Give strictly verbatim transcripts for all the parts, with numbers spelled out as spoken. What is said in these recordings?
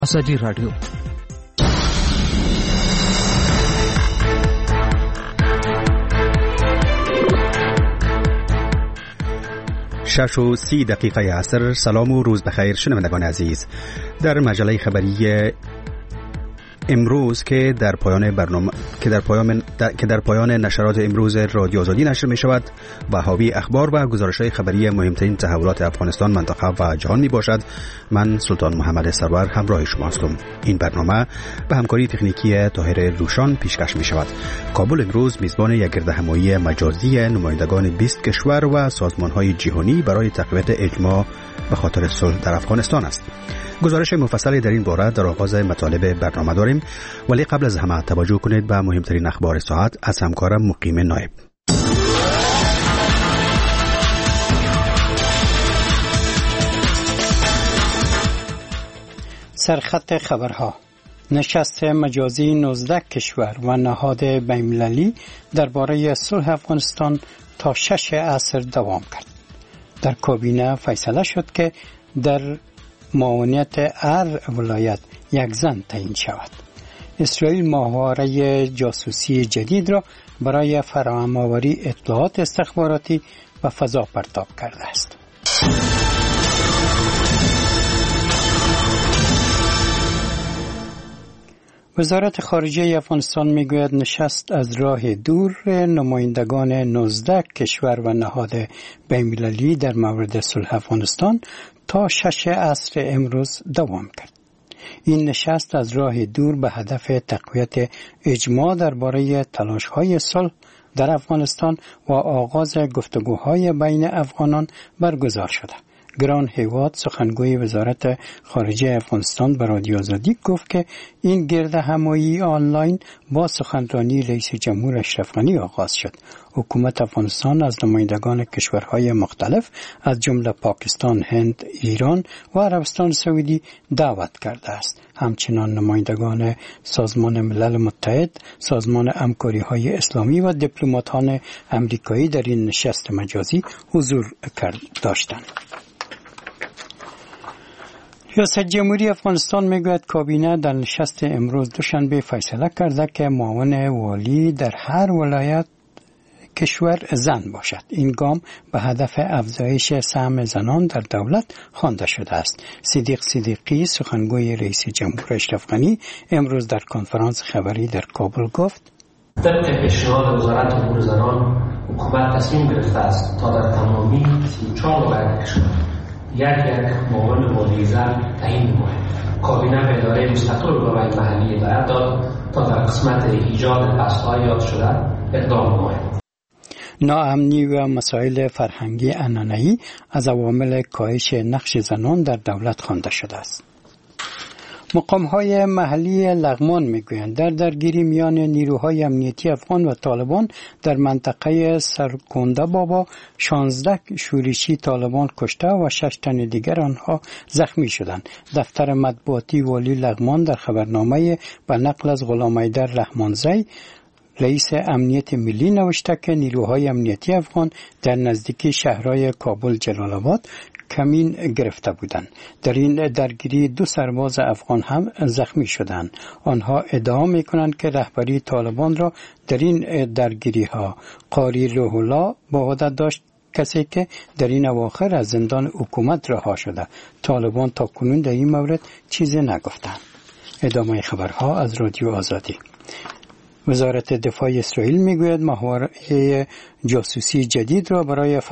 ازادي رادیو شش و سی دقیقه عصر. سلام و روز بخیر شنوندگان عزیز. در مجله خبری امروز که در پایان برنامه که در پایان در... که در پایان نشرات امروز رادیو آزادی نشر می شود و حاوی اخبار و گزارش‌های خبری مهمترین تحولات افغانستان، منطقه و جهان می باشد. من سلطان محمد سرور همراه شما هستم. این برنامه به همکاری تکنیکی طاهر روشان پیشکش می شود. کابل امروز میزبان یک گردهمایی مجازی نمایندگان بیست کشور و سازمان‌های جهانی برای تقویت اجماع به خاطر صلح در افغانستان است. گزارش مفصلی در این باره در آغاز مطالب برنامه داریم، ولی قبل از همه توجه کنید به مهمترین اخبار ساعت از همکارم مقیم نایب. سرخط خبرها: نشست مجازی نوزده کشور و نهاد بین‌المللی درباره صلح افغانستان تا شش عصر دوام کرد. در کابینه فیصله شد که در معاونیت هر ولایت یک زن تعیین شود. اسرائیل ماهواره جاسوسی جدید را برای فراهم‌آوری اطلاعات استخباراتی و فضا پرتاب کرده است. وزارت خارجه افغانستان میگوید نشست از راه دور نمایندگان نوزده کشور و نهاد بین‌المللی در مورد صلح افغانستان تا شش عصر امروز دوام کرد. این نشست از راه دور به هدف تقویت اجماع درباره تلاش‌های صلح در افغانستان و آغاز گفتگوهای بین افغانان برگزار شده. گران هیواد سخنگوی وزارت خارجه افغانستان به رادیو آزادی گفت که این گردهمایی آنلاین با سخنرانی رئیس جمهور اشرف غنی آغاز شد. حکومت افغانستان از نمایندگان کشورهای مختلف از جمله پاکستان، هند، ایران و عربستان سعودی دعوت کرده است. همچنین نمایندگان سازمان ملل متحد، سازمان همکاری‌های اسلامی و دیپلماتان امریکایی در این نشست مجازی حضور داشتند. ریاست جمهوری افغانستان میگوید کابینه در نشست امروز دوشنبه فیصله کرده که معاون والی در هر ولایت کشور زن باشد. این گام به هدف افزایش سهم زنان در دولت خوانده شده است. صدیق صدیقی سخنگوی رئیس جمهور اشرف غنی امروز در کنفرانس خبری در کابل گفت: طبق پیشنهاد وزارت امور زنان، حکومت تصمیم گرفته است تا در تمامی سی و چهار ولایت کشور یک یک معاون والی زن تعیین نماید. کابینه به اداره مستقل و محلی هدایت داد تا در قسمت ایجاد پست‌های یاد شده اقدام نماید. ناامنی و مسائل فرهنگی عنعنه‌ای از عوامل کاهش نقش زنان در دولت خوانده شده است. مقام‌های محلی لغمان میگویند در درگیری میان نیروهای امنیتی افغان و طالبان در منطقه سرکنده بابا شانزده شورشی طالبان کشته و شش تن دیگر آنها زخمی شدند. دفتر مطبوعاتی والی لغمان در خبرنامه به نقل از غلام حیدر رحمانزی رئیس امنیت ملی نوشته که نیروهای امنیتی افغان در نزدیکی شهرهای کابل جلال آباد کمین گرفته بودند. در این درگیری دو سرباز افغان هم زخمی شدند. آنها ادعا میکنند که رهبری طالبان را در این درگیری ها قاری روح الله به عهده داشت، کسی که در این اواخر از زندان حکومت رها شده. طالبان تا کنون در این مورد چیزی نگفتند. ادامه خبرها از رادیو آزادی. وزارت دفاع اسرائیل میگوید ماهواره جاسوسی جدید را برای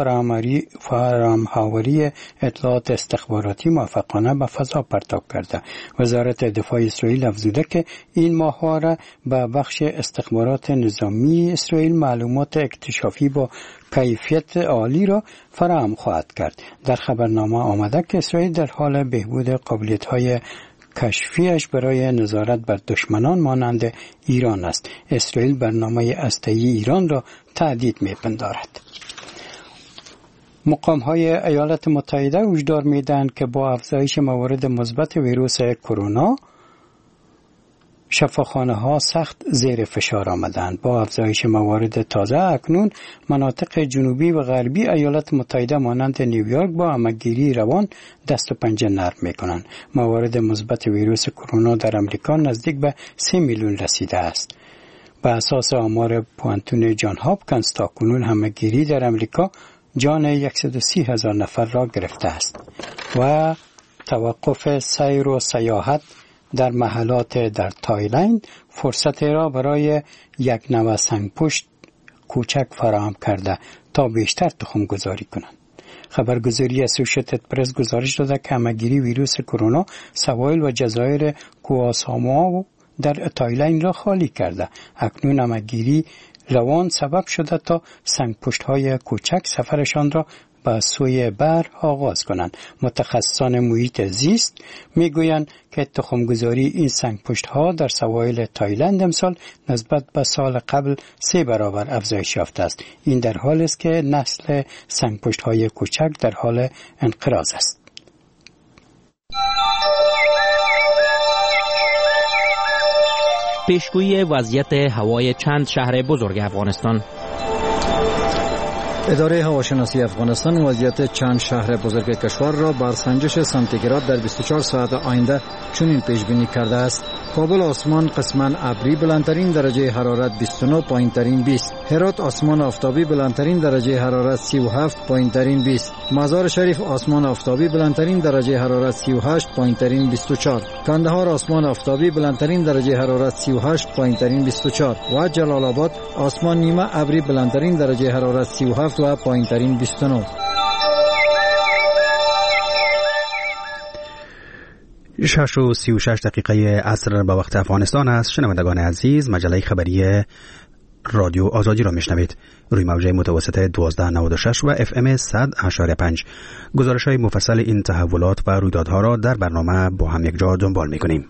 فراهم‌آوری اطلاعات استخباراتی موفقانه به فضا پرتاب کرده. وزارت دفاع اسرائیل افزوده که این ماهواره به بخش استخبارات نظامی اسرائیل معلومات اکتشافی با کیفیت عالی را فراهم خواهد کرد. در خبرنامه آمده که اسرائیل در حال بهبود قابلیت‌های کشفیش برای نظارت بر دشمنان مانند ایران است. اسرائیل برنامه هسته‌ای ایران را تهدید می‌پندارد. مقام‌های ایالات متحده هشدار می‌دهند که با افزایش موارد مثبت ویروس کرونا شفاخانه ها سخت زیر فشار آمدند. با افزایش موارد تازه اکنون مناطق جنوبی و غربی ایالات متحده مانند نیویورک با همگیری روان دست و پنجه نرم می کنند. موارد مثبت ویروس کرونا در امریکا نزدیک به سه میلیون رسیده است. به اساس آمار پوانتون جان هاپکینز تاکنون همگیری در امریکا جان صد و سی هزار نفر را گرفته است و توقف سیر و سیاحت در محلات در تایلند فرصت را برای یک نوع سنگپشت کوچک فراهم کرده تا بیشتر تخم گذاری کنند. خبرگزاری اسوشیتد پرس گزارش داده که همگیری ویروس کرونا سواحل و جزایر کواسامو در تایلند را خالی کرده. اکنون همگیری روان سبب شده تا سنگپشت های کوچک سفرشان را به سوی بر آغاز کنند. متخصصان محیط زیست میگویند که تخمگذاری این سنگپشت ها در سواحل تایلند امسال نسبت به سال قبل سه برابر افزایش یافته است. این در حالی است که نسل سنگپشت های کوچک در حال انقراض است. پیشگویی وضعیت هوای چند شهر بزرگ افغانستان. اداره هواشناسی افغانستان وضعیت چند شهر بزرگ کشور را بر سنجش سانتیگراد در بیست و چهار ساعت آینده چنین پیش بینی کرده است: کابل آسمان قسماً ابری بلندترین درجه حرارت بیست و نه پایینترین بیست، هرات آسمان آفتابی بلندترین درجه حرارت سی و هفت پایینترین بیست، مزار شریف آسمان آفتابی بلندترین درجه حرارت سی و هشت پایینترین بیست و چهار، کندهار آسمان آفتابی بلندترین درجه حرارت سی و هشت پایینترین بیست و چهار و جلال آباد آسمان نیمه ابری بلندترین درجه حرارت سی و هفت و پایینترین بیست و نه. شش و سی و شش دقیقه عصر به وقت افغانستان است. شنوندگان عزیز، مجله خبری رادیو آزادی را میشنوید. روی موجه متوسط دوازده نود و شش و اف ام صد و پنج. گزارش های مفصل این تحولات و رویدادها را در برنامه با هم یک جا دنبال میکنیم.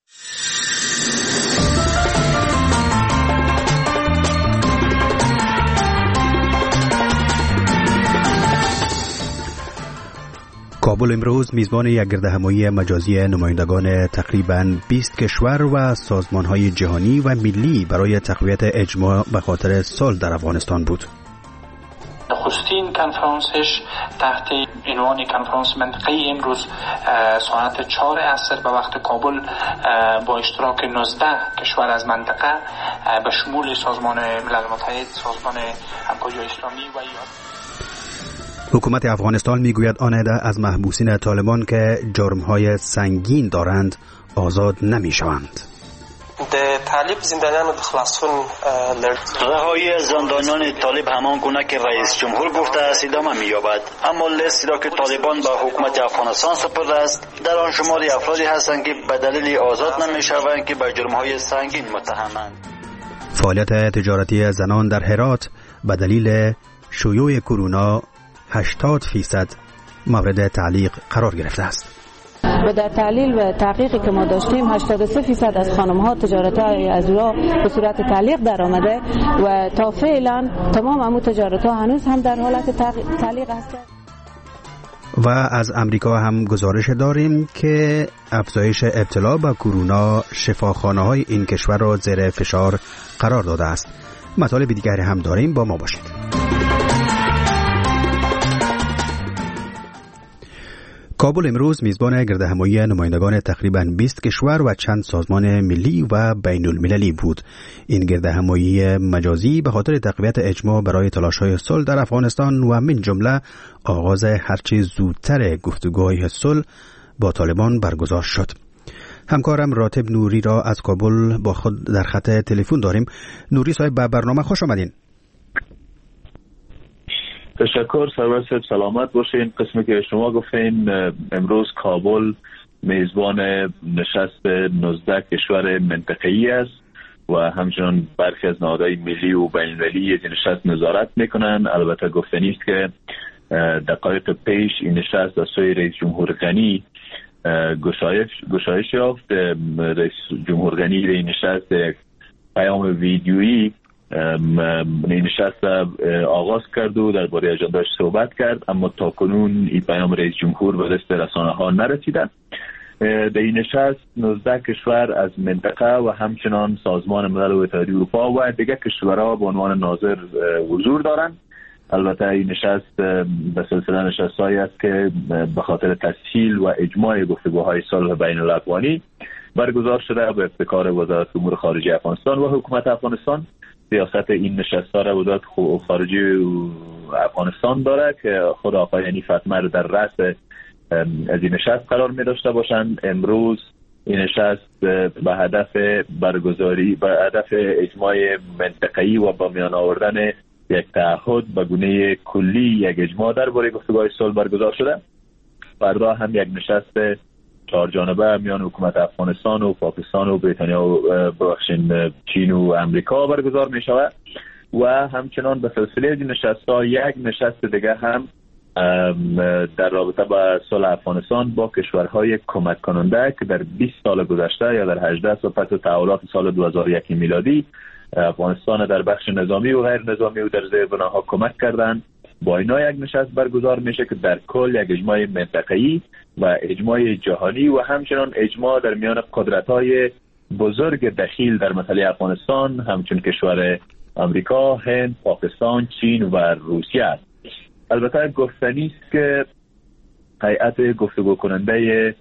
کابل امروز میزبان یک گردهمایی مجازی نمایندگان تقریباً بیست کشور و سازمان‌های جهانی و ملی برای تقویت اجماع به خاطر صلح در افغانستان بود. نخستین کنفرانسش تحت عنوان کنفرانس منطقه‌ای امروز ساعت چهار عصر به وقت کابل با اشتراک نوزده کشور از منطقه به شمول سازمان ملل متحد، سازمان همکاری اسلامی و ایالات. حکومت افغانستان میگوید آن عده از محبوسین طالبان که جرم‌های سنگین دارند آزاد نمی‌شوند. د طالب زندانیان د خلاصون رهایی زندانیان طالب همان گونه که رئیس جمهور گفته است ادامه می‌یابد، اما لیستی را که طالبان به حکومت افغانستان سپرده است در آن شماری افرادی هستند که به دلیل آزاد نمی‌شوند که به جرم‌های سنگین متهمند. فعالیت تجارتی زنان در هرات به دلیل شیوع کرونا هشتاد فیصد مورد تعلیق قرار گرفته است. و در تحلیل و تحقیقی که ما داشتیم هشتاد و سه فیصد از خانم‌ها تجارت‌های از را به صورت تعلیق در آمده و تا فعلا تمام همون تجارت‌ها هنوز هم در حالت تعلیق هستند. و از امریکا هم گزارش داریم که افزایش ابتلا به کرونا شفاخانه‌های این کشور را زیر فشار قرار داده است. مطالب دیگری هم داریم، با ما باشید. کابل امروز میزبان گردهمایی نمایندگان تقریباً بیست کشور و چند سازمان ملی و بین المللی بود. این گردهمایی مجازی به خاطر تقویت اجماع برای تلاش‌های صلح در افغانستان و من جمله آغاز هرچه زودتر گفتگوهای صلح با طالبان برگزار شد. همکارم راتب نوری را از کابل با خود در خط تلفن داریم. نوری صاحب، به برنامه خوش آمدین. تشکر سرور صاحب، سلامت باشین. قسمی که شما گفتین امروز کابل میزبان نشست نوزده کشور منطقه‌ای است و همچنان برخی از نهادهای ملی و بین المللی از این نشست نظارت میکنن. البته گفتنی است که دقایق پیش این نشست از سوی رئیس جمهور غنی گشایش گشایش یافت. رئیس جمهور غنی در این نشست یک پیام ویدیویی این نشست آغاز کرد و درباره اجنده‌اش صحبت کرد، اما تاکنون این پیام رئیس جمهور به دست رسانه‌ها نرسیده. در این نشست نوزده کشور از منطقه و همچنان سازمان ملل و اتحادیه اروپا و دیگر کشورها به عنوان ناظر حضور دارند. البته این نشست به سلسله نشست‌هایی است که به خاطر تسهیل و اجماع گفتگوهای صلح بین الاقوانی برگزار شده به ابتکار وزارت امور خارجه افغانستان و حکومت افغانستان. سیاست این نشست‌ها را وزارت خارجه افغانستان داره که خود آقای حنیف اتمر در رأس از این نشست قرار می داشته باشند. امروز این نشست به هدف برگزاری به هدف اجماع منطقه‌ای و با میان آوردن یک تعهد به گونه کلی یک اجماع درباره گفتگوهای صلح برگزار شده. فردا هم یک نشست چهار جانبه میان حکومت افغانستان و پاکستان و بریتانیا و بخشین چین و امریکا برگزار می شود و همچنان به سلسله این نشست‌ها یک نشست دیگه هم در رابطه با صلح افغانستان با کشورهای کمک کننده که در بیست سال گذشته یا در هجده سال پس از تحولات سال دو هزار و یک میلادی افغانستان در بخش نظامی و غیر نظامی و در زیر بناها کمک کردند. با اینا یک نشست برگزار میشه که در کل یک اجماع منطقه‌ای و اجماع جهانی و همچنان اجماع در میان قدرت‌های بزرگ دخیل در مسئله افغانستان همچون کشور امریکا، هند، پاکستان، چین و روسیه است. البته گفتنی است که هیئت گفتگو کننده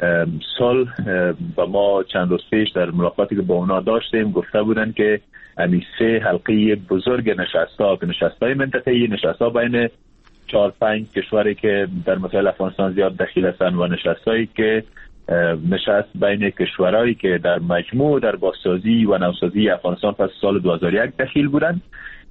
صلح و ما چند روز پیش در ملاقاتی که با اونا داشتیم گفته بودن که امی سه حلقه بزرگ نشست‌ها که نشست‌های منطقه‌ای، نشست‌ها بین چهار پنج کشوری که در مسائل افغانستان زیاد دخیل هستند و نشست‌هایی که نشست بین کشورهایی که در مجموع در بازسازی و نوسازی افغانستان پس سال دو هزار و یک دخیل بودند.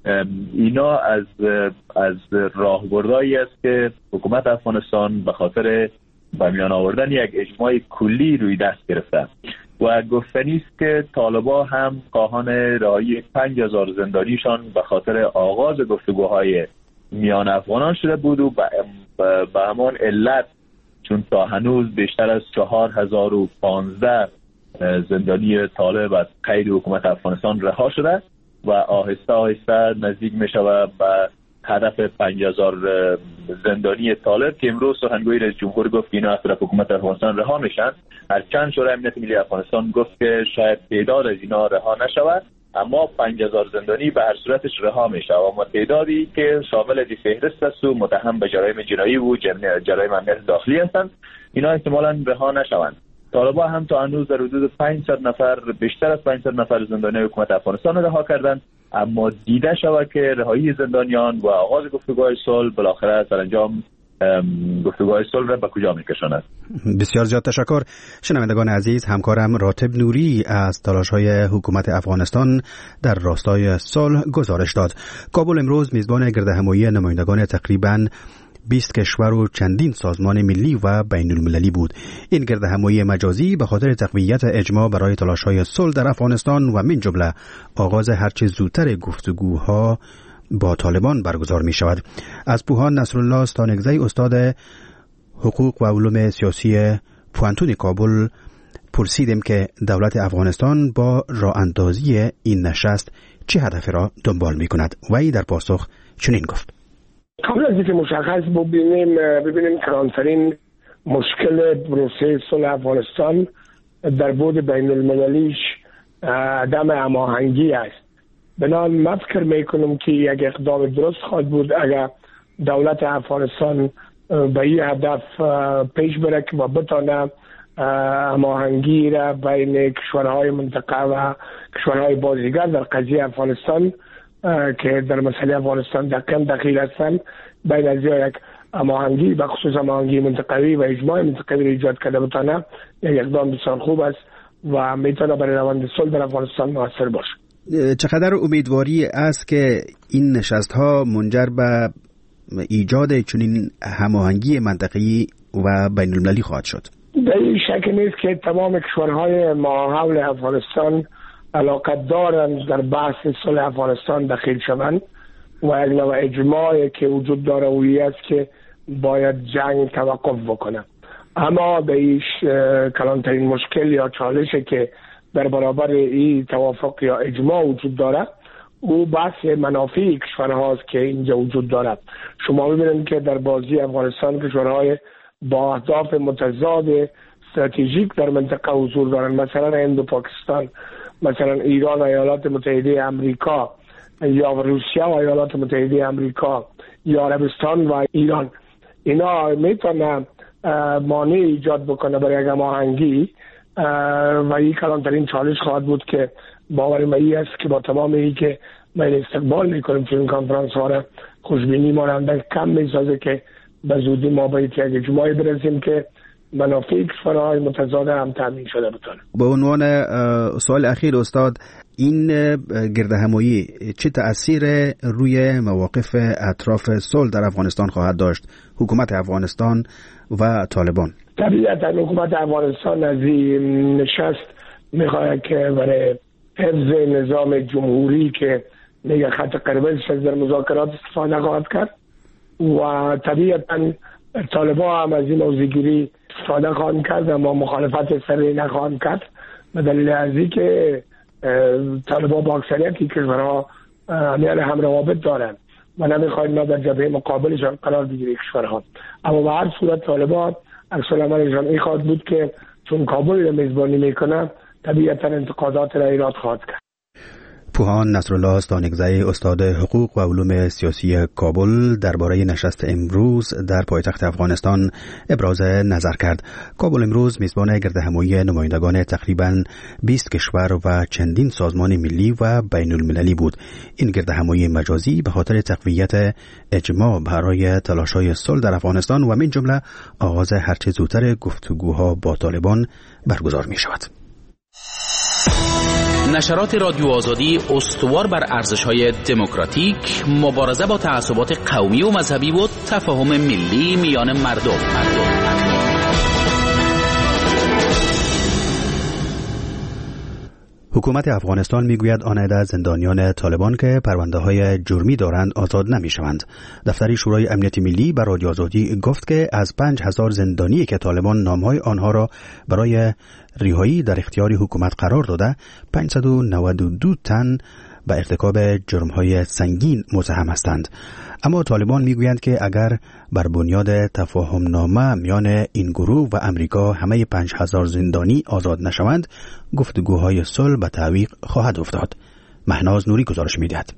اینا از از راهبردهایی است که حکومت افغانستان به خاطر به میان آوردن یک اجماع کلی روی دست گرفته و گفتنی است که طالبان هم خواهان رهایی پنج هزار زندانیشان به خاطر آغاز گفتگوهای میان افغانان شده بود و به همان علت چون تا هنوز بیشتر از چهار هزار و پانزده زندانی طالب از قید حکومت افغانستان رها شده و آهسته آهسته نزدیک می شود به هدف پنج هزار زندانی طالب که امروز سخنگوی رئیس جمهور گفت که اینا از طرف حکومت افغانستان رها میشن. هرچند شورای امنیت ملی افغانستان گفت که شاید تعداد از اینا رها نشود اما پنج هزار زندانی به هر صورتش رها میشه و اما تعدادی که شامل دی فهرست است و متهم به جرایم جنایی و جرایم امنیت داخلی هستند اینا احتمالاً رها نشوند. طالبان هم تا هنوز در حدود پانصد نفر بیشتر از پانصد نفر زندانی حکومت افغانستان رها کردند اما دیده شود که رهایی زندانیان و آغاز گفتگوهای صلح بالاخره سرانجام گفتگوهای صلح را به کجا میکشاند. بسیار زیاد تشکر. شنوندگان عزیز، همکارم راتب نوری از تلاش‌های حکومت افغانستان در راستای صلح گزارش داد. کابل امروز میزبان گردهمایی نمایندگان تقریباً بیست کشور و چندین سازمان ملی و بین المللی بود. این گردهمایی مجازی به خاطر تقویت اجماع برای تلاش‌های صلح در افغانستان و من جمله آغاز هرچه زودتر گفتگوها با طالبان برگزار می شود. از پوهان نصرالله ستانگزی استاد حقوق و علوم سیاسی پوانتون کابل پرسیدیم که دولت افغانستان با راه اندازی این نشست چه هدفی را دنبال می کند و ای در پاسخ چنین گفت: قبل از اینکه مشخص ببینیم ببینیم کلانترین مشکل پروسه صلح افغانستان در بود بین المللیش عدم هماهنگی است. بنابراین من فکر میکنم که یک اقدام درست خواهد بود اگر دولت افغانستان به این هدف پیش بره و بتانه هماهنگی را بین کشورهای منطقه و کشورهای بازیگر در قضیه افغانستان که در مسئله افغانستان دقیقاً دخیل هستند بین از یک هماهنگی و خصوص هماهنگی منطقوی و اجماع منطقوی را ایجاد کرده بتانه یک اقدام بسیار خوب است و میتونه برای روند صلح در افغانستان موثر باشه. چقدر امیدواری است که این نشست‌ها منجر به ایجاد چنین هماهنگی منطقه‌ای و بین المللی خواهد شد؟ در این شک نیست که تمام کشورهای ما حول افغانستان علاقه دارند در بحث صلح افغانستان دخیل شوند و یک نوع اجماعی که وجود داره وی است که باید جنگ توقف بکنه. اما به این کلانترین مشکل یا چالشی که در برابر این توافق یا اجماع وجود داره او بحث منافع کشورهاست که اینجا وجود داره. شما ببینید که در بازی افغانستان کشورهای با اهداف متضاد استراتژیک در منطقه حضور دارند، مثلا هند و پاکستان، مثلا ایران و ایالات متحده آمریکا، یا روسیه و ایالات متحده آمریکا، یا عربستان و ایران. اینا میتونه مانع ایجاد بکنه برای هماهنگی و این کلانترین چالش خواهد بود که باور من است که با تمام این که ما استقبال میکنیم چون کنفرانس ها را خوشبینی ماننده کم میسازه که به زودی ما باید یک اجماعی برسیم که منافع کشورهای متضاد هم تامین شده بتونه. به عنوان سوال اخیر استاد، این گردهمایی چه تأثیر روی مواقف اطراف صلح در افغانستان خواهد داشت؟ حکومت افغانستان و طالبان. طبیعتا حکومت افغانستان از این نشست میخواهد که برای حفظ نظام جمهوری که میگه خط قرمز در مذاکرات استفاده خواهد کرد و طبیعتا طالبان هم از این موضوعگیری استفاده خواهند کرد اما مخالفت سری نخواهند کرد به دلیل ازی که طالبان با اکثریت کشورها میان هم روابط دارند و نمیخواهند ما در جبهه مقابلشان قرار بگیریم کشورها. اما به هر صورت طالبان عکس العملشان این خواهد بود که چون کابل را میزبانی میکنه طبیعتا انتقادات را ایراد خواهد کرد. پوهان نصرالله استانگزی، استاد حقوق و علوم سیاسی کابل، درباره نشست امروز در پایتخت افغانستان ابراز نظر کرد. کابل امروز میزبان گردهمایی نمایندگان تقریباً بیست کشور و چندین سازمان ملی و بین المللی بود. این گردهمایی مجازی به خاطر تقویت اجماع برای تلاش‌های صلح در افغانستان و من جمله آغاز هرچه زودتر گفتگوها با طالبان برگزار می شود. نشرات رادیو آزادی استوار بر ارزش‌های دموکراتیک، مبارزه با تعصبات قومی و مذهبی و تفاهم ملی میان مردم. مردم. حکومت افغانستان میگوید آن عده زندانیان طالبان که پرونده‌های جرمی دارند آزاد نمی‌شوند. دفتر شورای امنیت ملی بر رادیو آزادی گفت که از پنج هزار زندانی که طالبان نام‌های آنها را برای رهایی در اختیار حکومت قرار داده، پانصد و نود و دو تن به ارتکاب جرم‌های سنگین متهم هستند. اما طالبان میگویند که اگر بر بنیاد تفاهم نامه میان این گروه و امریکا همه پنج هزار زندانی آزاد نشوند، گفتگوهای صلح به تعویق خواهد افتاد. مهناز نوری گزارش می‌دهد.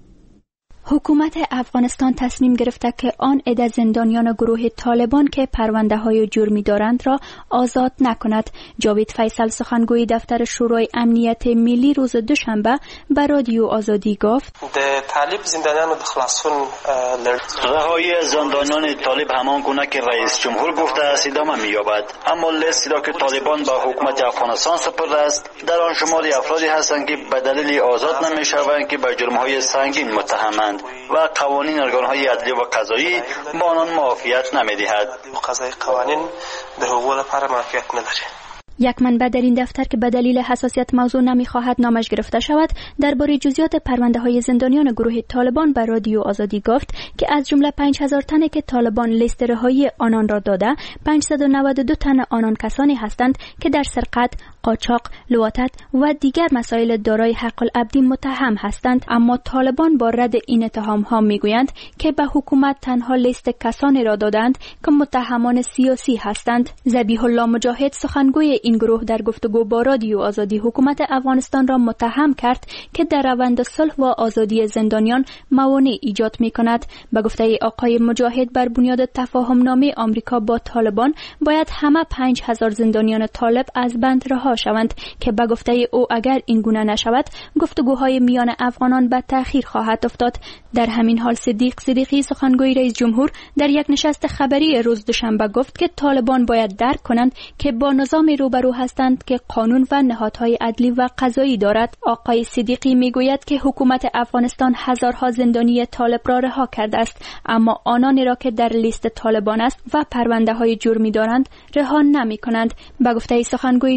حکومت افغانستان تصمیم گرفته که آن عده زندانیان گروه طالبان که پرونده های جرمی دارند را آزاد نکند. جاوید فیصل سخنگوی دفتر شورای امنیت ملی روز دوشنبه به رادیو آزادی گفت: طالب زندانیان د خلاصون رهایی زندانیان طالب همان گونه که رئیس جمهور گفته است ادامه می‌یابد، اما لیستی را که طالبان به حکومت افغانستان سپرده است در آن شماری افرادی هستند که به دلیل آزاد نمی‌شوند که به جرم‌های سنگین متهمند و قوانین ارگان‌های عدلی و قضایی با آنان معافیت نمی‌دهد. قضای قوانین در حقوق لپاره معافیت نداره. یک منبع در این دفتر که به دلیل حساسیت موضوع نمی‌خواهد نامش گرفته شود درباره جزئیات پرونده‌های زندانیان گروه طالبان به رادیو آزادی گفت که از جمله پنج هزار تن که طالبان لیست رهایی آنان را داده، پانصد و نود و دو تن آنان کسانی هستند که در سرقت، قاچاق، لواطت و دیگر مسائل دارای حق العبدی متهم هستند. اما طالبان با رد این اتهام‌ها میگویند که به حکومت تنها لیست کسانی را دادند که متهمان سیاسی هستند. ذبیح الله مجاهد سخنگوی این گروه در گفتگو با رادیو آزادی حکومت افغانستان را متهم کرد که در روند صلح و آزادی زندانیان موانع ایجاد می‌کند. به گفته آقای مجاهد بر بنیاد تفاهم نامه آمریکا با طالبان باید همه پنج هزار زندانیان طالب از بند رها شوند که به گفته او اگر این گونه نشود گفتگوهای میان افغانان به تأخیر خواهد افتاد. در همین حال صدیق صدیقی سخنگوی رئیس جمهور در یک نشست خبری روز دوشنبه گفت که طالبان باید درک کنند که با نظام روبرو هستند که قانون و نهادهای عدلی و قضایی دارد. آقای صدیقی میگوید که حکومت افغانستان هزارها زندانی طالب را رها کرده است، اما آنانی را که در لیست طالبان است و پرونده های جرمی دارند رها نمی کنند. به گفته سخنگوی ریاست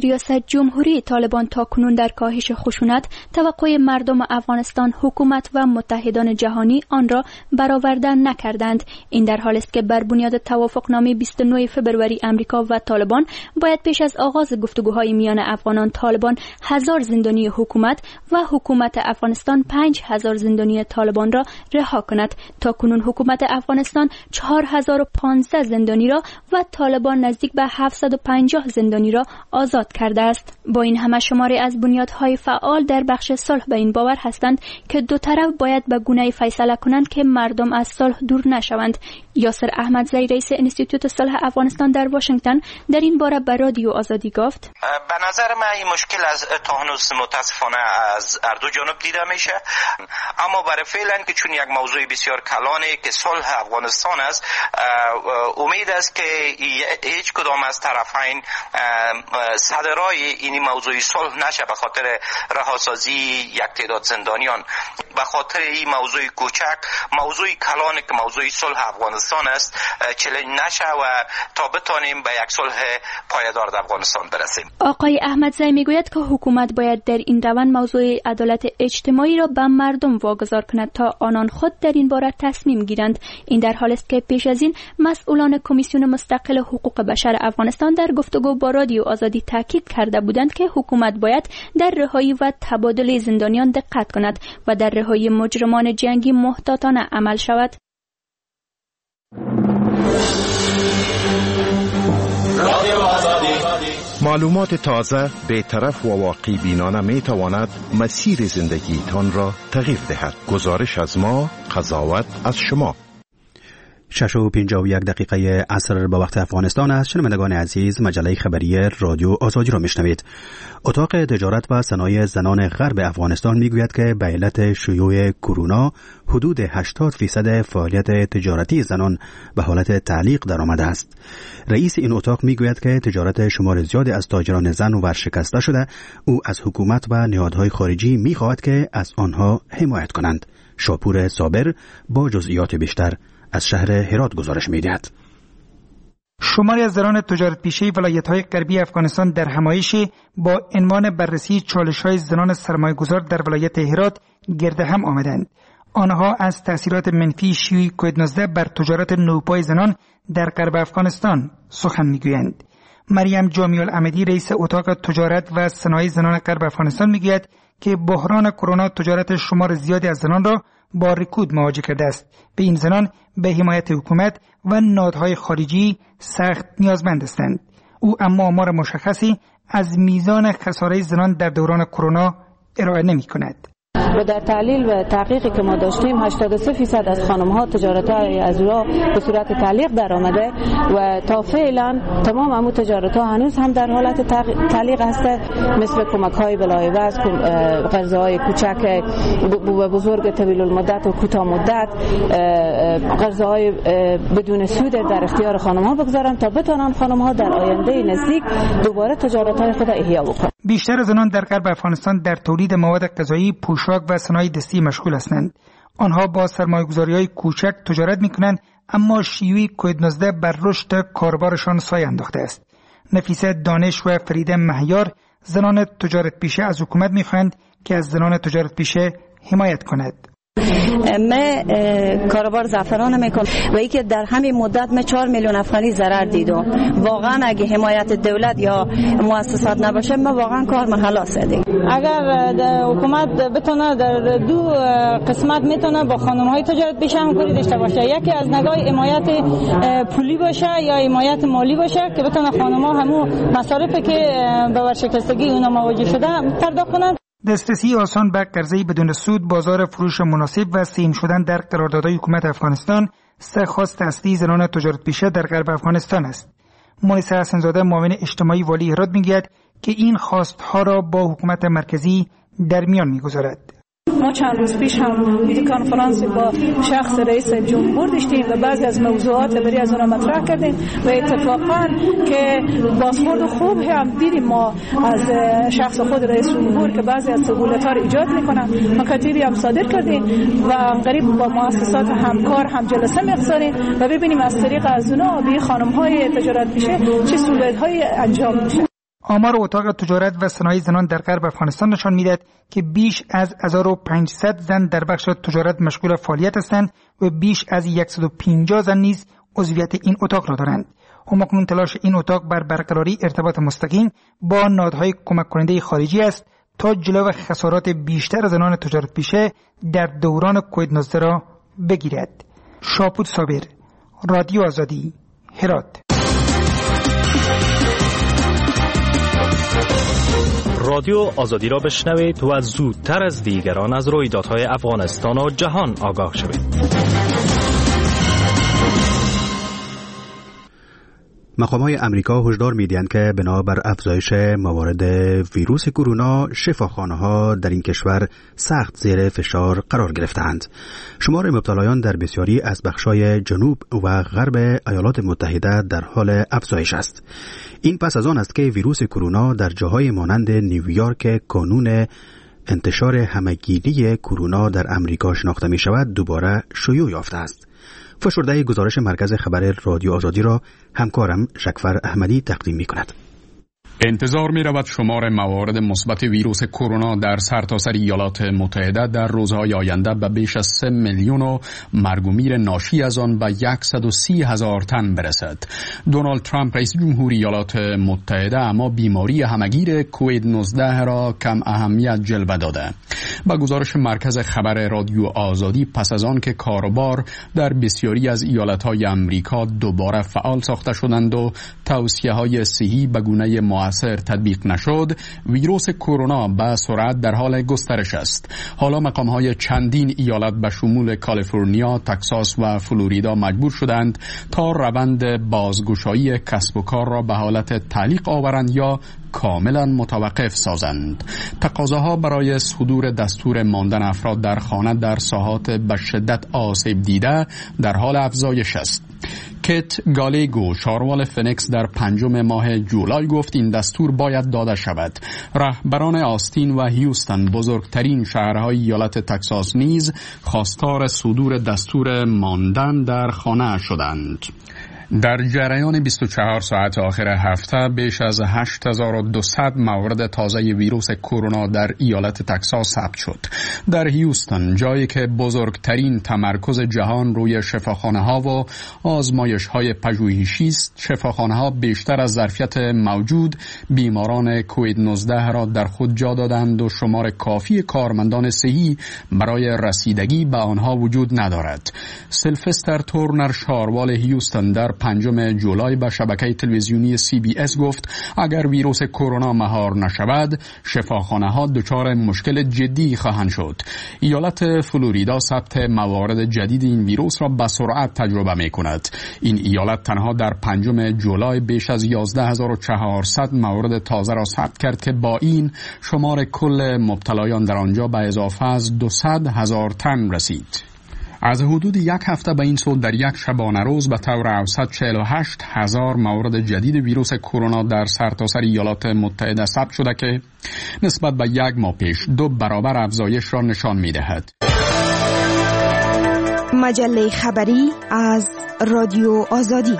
جمهوری طالبان تاکنون در کاهش خشونت، توقع مردم افغانستان، حکومت و متحدان جهانی آن را برآورده نکردند. این در حالی است که بر بنیاد توافقنامه بیست و نه فوریه امریکا و طالبان باید پیش از آغاز گفتگوهای میان افغانان طالبان هزار زندانی حکومت و حکومت افغانستان پنج هزار زندانی طالبان را رها کند. تاکنون حکومت افغانستان چهار هزار و پانصد زندانی را و طالبان نزدیک به هفتصد و پنجاه زندانی را آزاد کرده است. با این همه شماری از بنیادهای فعال در بخش صلح به این باور هستند که دو طرف باید به گونه‌ای فیصله کنند که مردم از صلح دور نشوند. یاسر احمدزی رئیس انستیتوت صلح افغانستان در واشنگتن در این باره به رادیو آزادی گفت: به نظر من این مشکل از تا هنوز متاسفانه از هر دو جانب دیده میشه، اما برای فعلا که چون یک موضوع بسیار کلانه که صلح افغانستان است، امید است که هیچ کدام از طرفین صدرای این موضوع صلح نشه به خاطر رهاسازی یک تعداد زندانیان. به خاطر این موضوع کوچک، موضوع کلان که موضوع صلح افغانستان است، چلنج نشه و تا بتانیم به یک صلح پایدار در افغانستان برسیم. آقای احمدزی میگوید که حکومت باید در این روند موضوع عدالت اجتماعی را به مردم واگذار کند تا آنان خود در این باره تصمیم گیرند. این در حالی است که پیش از این مسئولان کمیسیون مستقل حقوق بشر افغانستان در گفتگو با رادیو آزادی تاکید کرده بودند که حکومت باید در رهایی و تبادل زندانیان دقت کند و در رهایی مجرمان جنگی محتاطانه عمل شود. معلومات تازه، بی‌طرف و واقع بینانه می تواند مسیر زندگیتان را تغییر دهد. گزارش از ما، قضاوت از شما. شش و پنجاه و یک دقیقه عصر به وقت افغانستان است. شنوندگان عزیز، مجله خبری رادیو آزادی را میشنوید. اتاق تجارت و صنایع زنان غرب افغانستان میگوید که به علت شیوع کرونا حدود هشتاد فیصد فعالیت تجارتی زنان به حالت تعلیق درآمده است. رئیس این اتاق میگوید که تجارت شمار زیادی از تاجران زن ورشکسته شده. او از حکومت و نهادهای خارجی میخواهد که از آنها حمایت کنند. شاپور صابر با جزئیات بیشتر از شهر هرات گزارش می‌دهد. شماری از زنان تجارت پیشه ولایت‌های غربی افغانستان در همایش با عنوان بررسی چالش‌های زنان سرمایه‌گذار در ولایت هرات گرد هم آمدند. آنها از تأثیرات منفی شیوع کووید نوزده بر تجارت نوپای زنان در غرب افغانستان سخن می‌گویند. مریم جامی العمدی رئیس اتاق تجارت و صنایع زنان غرب افغانستان می‌گوید که بحران کرونا تجارت شمار زیادی از زنان را با رکود مواجه کرده است. به این زنان به حمایت حکومت و نهادهای خارجی سخت نیازمند هستند. او اما آمار مشخصی از میزان خساره زنان در دوران کرونا ارائه نمی کند. و در تحلیل و تحقیقی که ما داشتیم هشتاد و سه درصد از خانم‌ها تجارت‌های از را به صورت تعلیق درآمده و تا فعلا تمام همون تجارت‌ها هنوز هم در حالت تعلیق هست، مثل کمک‌های بلایوز، قرضه‌های کوچک و بزرگ طویل المدت و کوتاه مدت، قرضه‌های بدون سود در اختیار خانم‌ها بگذارن تا بتوانن خانم‌ها در آینده نزدیک دوباره تجارت‌های خود احیا بکنن. بیشتر زنان در غرب افغانستان در تولید مواد غذایی، پوشاک و صنایع دستی مشغول هستند. آنها با سرمایه‌گذاری‌های کوچک تجارت می‌کنند، اما شیوع کووید نوزده بر رشد کاربارشان سایه انداخته است. نفیسه دانش و فریده مهیار زنان تجارت پیشه از حکومت می‌خواهند که از زنان تجارت پیشه حمایت کند. من کاروبار زعفران میکنم و ای که در همین مدت من چهار میلیون افغانی ضرر دیدم. واقعا اگه حمایت دولت یا مؤسسات نباشه ما واقعا کار ما خلاص دیگه. اگر حکومت بتونه در دو قسمت میتونه با خانم های تجارت پیشه همکاری داشته باشه، یکی از نگاه حمایت پولی باشه یا حمایت مالی باشه که بتونه خانم ها همون مصارفی که به ورشکستگی اونا مواجه شده پرداخت کنند. دسترسی آسان به قرضه بدون سود، بازار فروش مناسب و سیم شدن در قراردادهای حکومت افغانستان سه خواست اصلی زنان تجارت پیشه در غرب افغانستان است. مونس حسن‌زاده معاون اجتماعی والی هرات میگوید که این خواستها را با حکومت مرکزی در میان میگذارد. ما چند روز پیش هم ویدیو کنفرانس با شخص رئیس جمهور داشتیم و بعضی از موضوعات برای از اون مطرح کردیم و اتفاقا که بازخورد خوب هم دیدیم ما از شخص خود رئیس جمهور که بعضی از سهولت‌ها رو ایجاد میکنن. مکاتیبی هم صادر کردیم و قریب با مؤسسات همکار هم جلسه می‌گذاریم و ببینیم از طریق از اونها به خانم‌های تجارت پیشه چه سهولت‌های انجام میشه. آمار اتاق تجارت و صنایع زنان در غرب افغانستان نشان می‌دهد که بیش از هزار و پانصد زن در بخش تجارت مشغول فعالیت هستند و بیش از صد و پنجاه زن نیز عضویت این اتاق را دارند. همکنون تلاش این اتاق بر برقراری ارتباط مستقیم با نهادهای کمک کننده خارجی است تا جلو خسارات بیشتر زنان تجارت پیشه در دوران کووید نوزده را بگیرد. شاپور صابر، رادیو آزادی، هرات. رادیو آزادی را بشنوید و زودتر از دیگران از رویدادهای افغانستان و جهان آگاه شوید. مقام‌های امریکا هشدار می‌دهند که بنابر افزایش موارد ویروس کرونا شفاخانه‌ها در این کشور سخت زیر فشار قرار گرفته‌اند. شمار مبتلایان در بسیاری از بخش‌های جنوب و غرب ایالات متحده در حال افزایش است. این پس از آن است که ویروس کرونا در جاهای مانند نیویورک کانون انتشار همگیری کرونا در امریکا شناخته می شود دوباره شیوع یافته است. فشرده گزارش مرکز خبر رادیو آزادی را همکارم شکفر احمدی تقدیم می کند. انتظار می رود شمار موارد مثبت ویروس کرونا در سرتاسر ایالات متحده در روزهای آینده به بیش از سه میلیون و مرگ و میر ناشی از آن به صد و سی هزار تن برسد. دونالد ترامپ رئیس جمهوری ایالات متحده اما بیماری همگیر کووید نوزده را کم اهمیت جلوه داده. با گزارش مرکز خبر رادیو آزادی پس از آن که کاروبار در بسیاری از ایالت‌های امریکا دوباره فعال ساخته شدند و توصیه‌های صحی به گونه مؤثر تطبیق نشد، ویروس کرونا به سرعت در حال گسترش است. حالا مقام‌های چندین ایالت به شمول کالیفرنیا، تگزاس و فلوریدا مجبور شدند تا روند بازگشایی کسب و کار را به حالت تعلیق آورند یا کاملا متوقف سازند. تقاضاها برای صدور دستور ماندن افراد در خانه در ساحات به شدت آسیب دیده در حال افزایش است. کت گالیگو، شاروال فنکس، در پنجم ماه جولای گفت این دستور باید داده شود. رهبران آستین و هیوستن، بزرگترین شهرهای ایالت تگزاس، نیز خواستار صدور دستور ماندن در خانه شدند. در جریان بیست و چهار ساعت آخر هفته بیش از هشت هزار و دویست مورد تازه ویروس کرونا در ایالت تگزاس ثبت شد. در هیوستن، جایی که بزرگترین تمرکز جهان روی شفاخانه‌ها و آزمایش‌های پژوهشی است، شفاخانه‌ها بیشتر از ظرفیت موجود بیماران کووید نوزده را در خود جا دادند و شمار کافی کارمندان صحی برای رسیدگی به آنها وجود ندارد. سیلفستر تورنر، شاروال هیوستن، در پنجم جولای به شبکه تلویزیونی سی بی اس گفت اگر ویروس کرونا مهار نشود، شفاخانه‌ها دچار مشکل جدی خواهند شد. ایالت فلوریدا ثبت موارد جدید این ویروس را به سرعت تجربه می‌کند. این ایالت تنها در پنجم جولای بیش از یازده هزار و چهارصد مورد تازه را ثبت کرد که با این شمار کل مبتلایان در آنجا به اضافه از دویست هزار تن رسید. از حدود یک هفته به این سو در یک شبانه روز به طور اوسط چهل و هشت هزار مورد جدید ویروس کرونا در سرتاسر ایالات متحده ثبت شده که نسبت به یک ماه پیش دو برابر افزایش را نشان می‌دهد. مجله خبری از رادیو آزادی.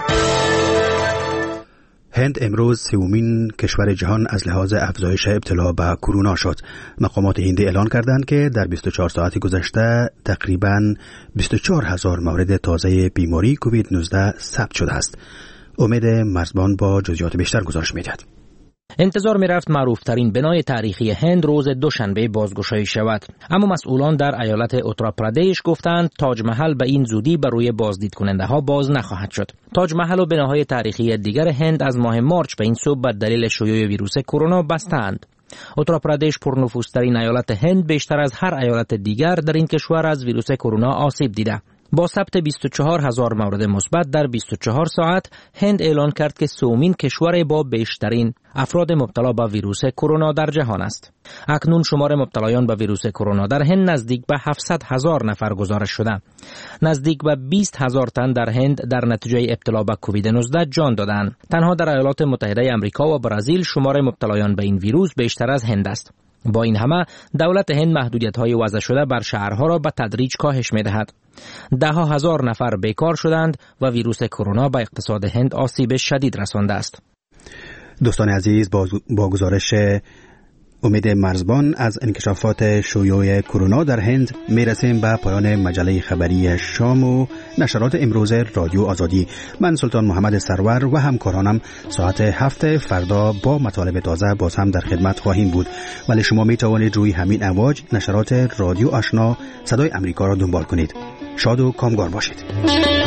هند امروز سومین کشور جهان از لحاظ افزایش ابتلا به کرونا شد. مقامات هندی اعلان کردند که در بیست و چهار ساعت گذشته تقریباً بیست و چهار هزار مورد تازه بیماری کووید نوزده ثبت شده است. امید مرزبان با جزئیات بیشتر گزارش می‌دهد. انتظار می رفت معروف ترین بنای تاریخی هند روز دوشنبه بازگشایی شود، اما مسئولان در ایالت اتراپردیش گفتند تاج محل به این زودی بر روی بازدید کننده ها باز نخواهد شد. تاج محل و بناهای تاریخی دیگر هند از ماه مارچ به این سو به دلیل شیوع ویروس کرونا بستند. اتراپردیش پرنفوذترین ایالت هند بیشتر از هر ایالت دیگر در این کشور از ویروس کرونا آسیب دیده. با ثبت بیست و چهار هزار مورد مثبت در بیست و چهار ساعت، هند اعلان کرد که سومین کشور با بیشترین افراد مبتلا به ویروس کرونا در جهان است. اکنون شمار مبتلایان به ویروس کرونا در هند نزدیک به هفتصد هزار نفر گزارش شده. نزدیک به بیست هزار تن در هند در نتیجه ابتلا به کووید نوزده جان دادند. تنها در ایالات متحده آمریکا و برزیل شمار مبتلایان به این ویروس بیشتر از هند است. با این همه دولت هند محدودیت‌های وضع شده بر شهرها را به تدریج کاهش می‌دهد. ده ها هزار نفر بیکار شدند و ویروس کرونا به اقتصاد هند آسیب شدید رسانده است. دوستان عزیز، با گزارش امید مرزبان از انکشافات شیوع کرونا در هند میرسیم به پایان مجله خبری شام و نشرات امروز رادیو آزادی. من سلطان محمد سرور و همکارانم ساعت هفت فردا با مطالب تازه باز هم در خدمت خواهیم بود، ولی شما می توانید روی همین امواج نشرات رادیو آشنا صدای امریکا را دنبال کنید. شاد و کامگار باشید.